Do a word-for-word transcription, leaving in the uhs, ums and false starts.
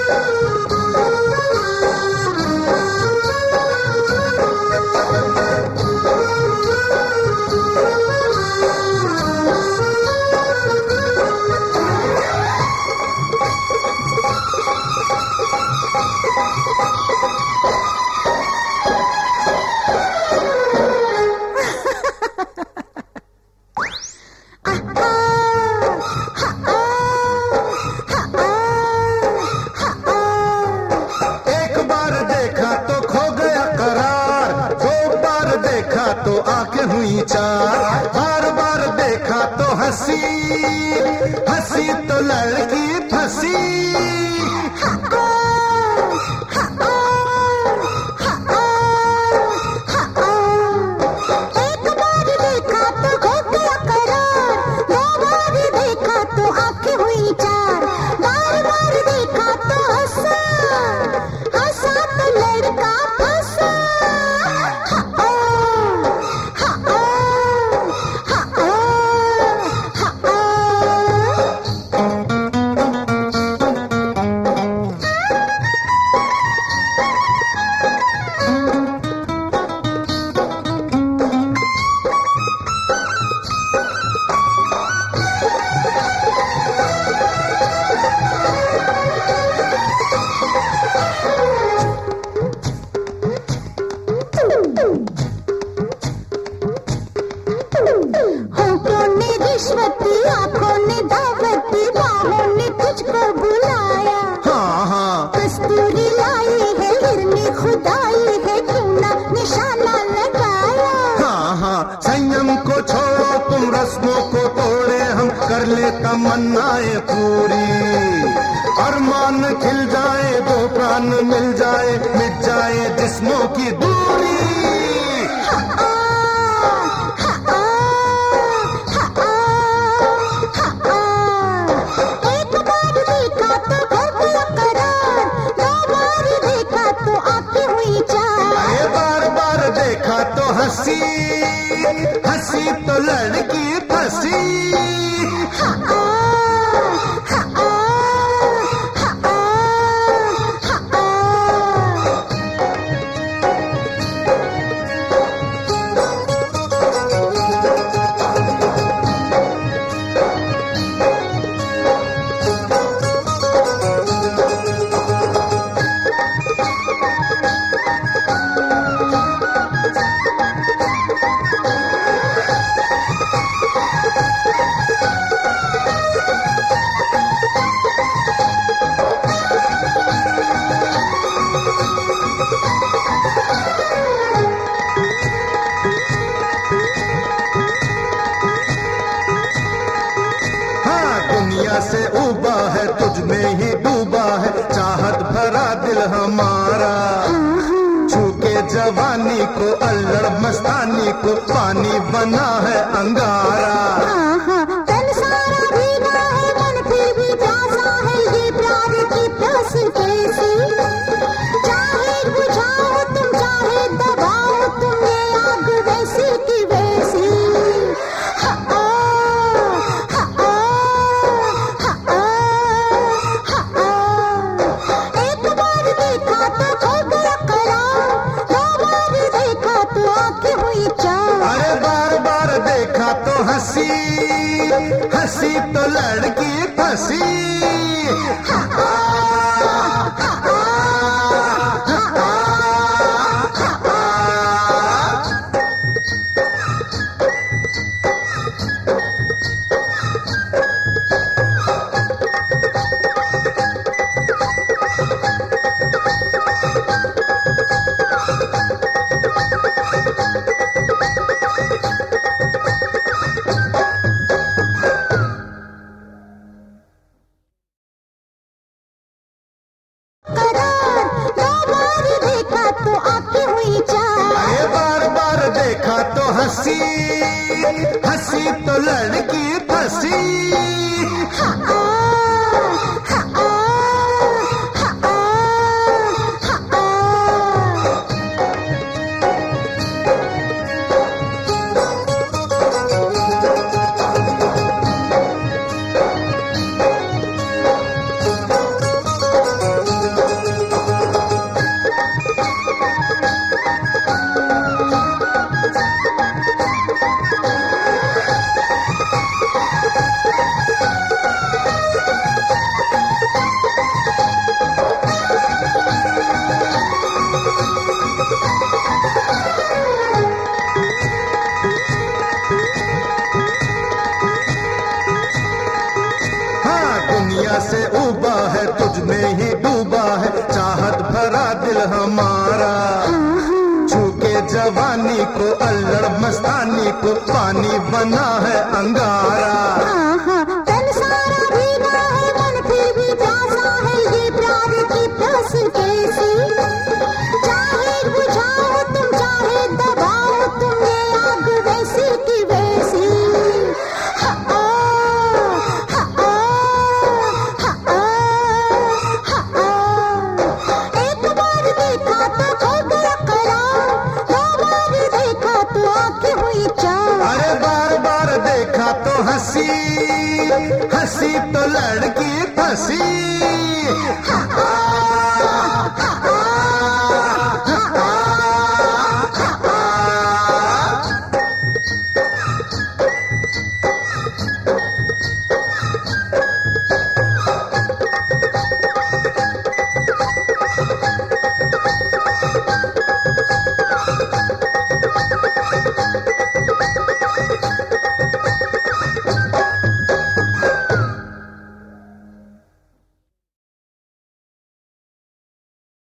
तो आंखें हुई चार, बार बार देखा तो हंसी, हंसी तो लड़की फंसी। एक बार देखा तो हो गया करार, दो बार देखा तो आंखें हुई चार, बार बार देखा तो हंसा, हंसा तो लड़का फंसा। होठों ने रिश्वती, आंखों ने दावती, बाहों ने तुझको बुलाया। हाँ हाँ कस्तूरी लाई है, हिरनी खुदाई है, क्यों ना निशाना लगाया। हाँ हाँ संयम को छोड़ो तुम, रस्मों को तोड़े हम, कर ले तमन्नाएं पूरी। अरमान खिल जाए, दो प्राण मिल जाए, मिट जाए जिस्मों की दूरी। एक बार देखा तो हो गया करार, दो बार देखा तो आंखें हुई चार। अरे बार बार देखा तो हंसी, हंसी तो लड़की फंसी। दुनिया से उबा है, तुझ में ही डूबा है, चाहत भरा दिल हमारा। छू के जवानी को, अल्लड़ मस्तानी को, पानी बना है अंगारा। तन सारा भीगा है, मन फिर भी प्यासा है, ये प्यार की प्यास कैसी। चाहे बुझाओ तुम, चाहे दबाओ तुम, ये आग वैसी की वैसी। एक बार देखा तो हो गया करार, दो बार देखा तो आंखें हुई चार। अरे बार बार देखा तो हंसी, हंसी तो लड़की फंसी। करार, दो बार देखा तो आंखें हुई चार। अरे बार बार देखा तो हंसी, हंसी तो लड़की फंसी। को अल्लड़ मस्तानी को पानी बना है अंगारा।